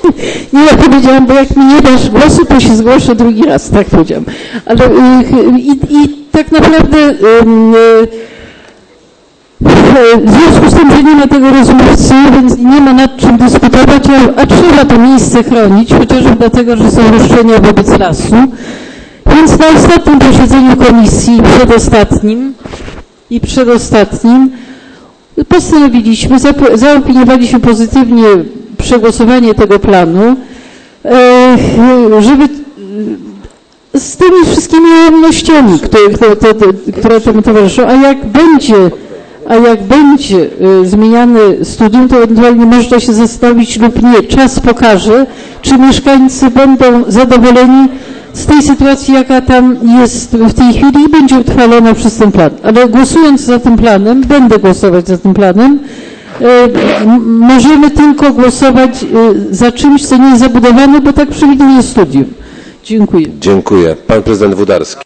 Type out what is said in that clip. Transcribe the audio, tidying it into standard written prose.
Nie, ja powiedziałam, bo jak mi nie dasz głosu, to się zgłoszę drugi raz, tak powiedziałam. Ale i tak naprawdę w związku z tym, że nie ma tego rozmówcy, więc nie ma nad czym dyskutować, a trzeba to miejsce chronić, chociażby dlatego, że są roszczenia wobec lasu. Więc na ostatnim posiedzeniu komisji, przedostatnim, postanowiliśmy, zaopiniowaliśmy pozytywnie przegłosowanie tego planu, żeby z tymi wszystkimi ułomnościami, które temu towarzyszą, a jak będzie zmieniane studium, to ewentualnie można się zastanowić lub nie. Czas pokaże, czy mieszkańcy będą zadowoleni z tej sytuacji, jaka tam jest w tej chwili i będzie utrwalona przez ten plan. Ale głosując za tym planem, będę głosować za tym planem, możemy tylko głosować za czymś, co nie jest zabudowane, bo tak przewiduje studium. Dziękuję. Dziękuję. Pan prezydent Wódarski.